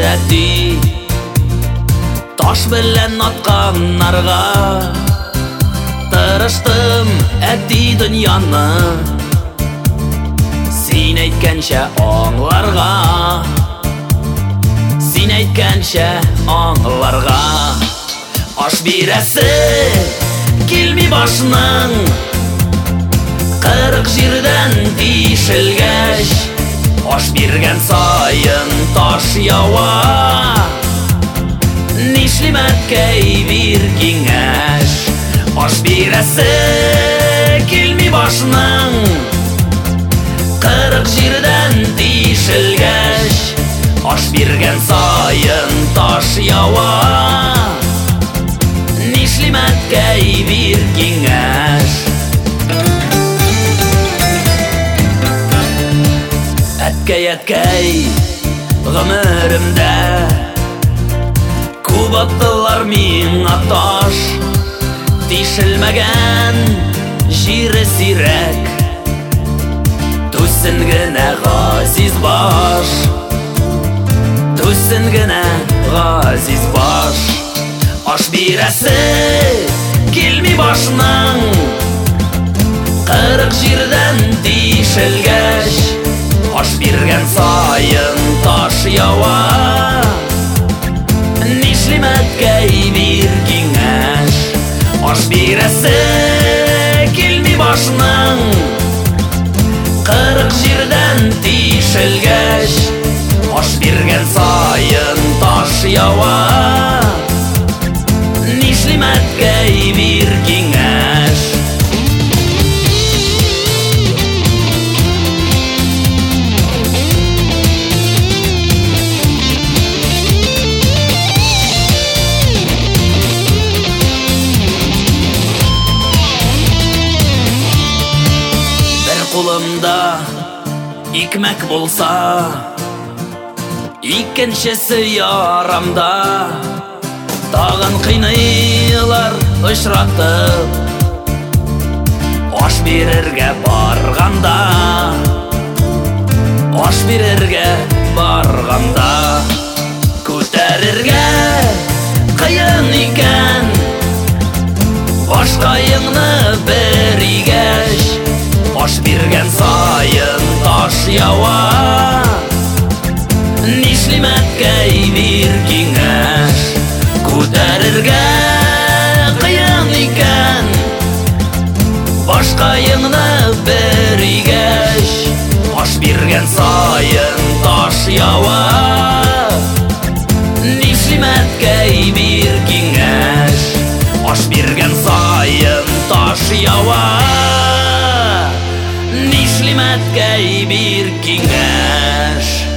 әти, таш белән аткан нарға. Тырыштым әти дөньяны, син әйткәнчә аңларга, син әйткәнчә аңларга. Аш бирәсе килми башның, 40 җирдән тишелгәч, аш биргән сайын таш ява. Нишлим әткәй бир киңәш, аш бирәсе килми башның, 40 җирдән тишелгәч, аш биргән сайын таш ява. Нишлим әткәй бир киңәш. Әткәй, әткәй, гомеремдә күп аттылар миңа таш, тишелмәгән җире сирәк, түссен генә газиз баш, түссен генә газиз баш. Аш бирәсе килми башның, 40 җирдән тишелгәч, аш биргән сайын таш ява. Нишлим әткәй бир киңәш, аш бирәсе килми башның, 40 җирдән тишелгәч, аш биргән сайын таш ява. Нишлим әткәй бир киңәш. Бер кулымда икмәк булса, икенчесе ярамда. Тагын кыйныйлар очратып, аш бирергә барганда, аш бирергә барганда. Күтәрергә кыен икән аш каеңны бер игәч, аш биргән сайын таш ява. Нишлим әткәй бир киңәш, күтәрергә кыен икән баш каеңны бер игәч, аш биргән сайын таш ява. Нишлим әткәй бир киңәш, аш биргән сайын таш ява. Нишлим әткәй бир киңәш.